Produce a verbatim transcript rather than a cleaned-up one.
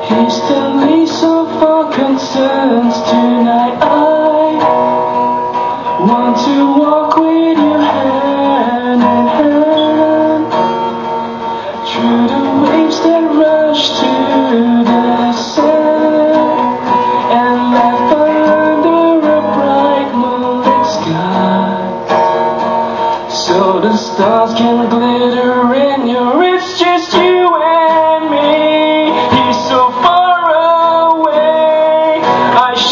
Hastily so far concerns tonight. I want to walk with you hand in hand through the waves that rush to the sand, and left under a bright moonlit sky, so the stars can glitter in your. It's just you and me. He's so far away. I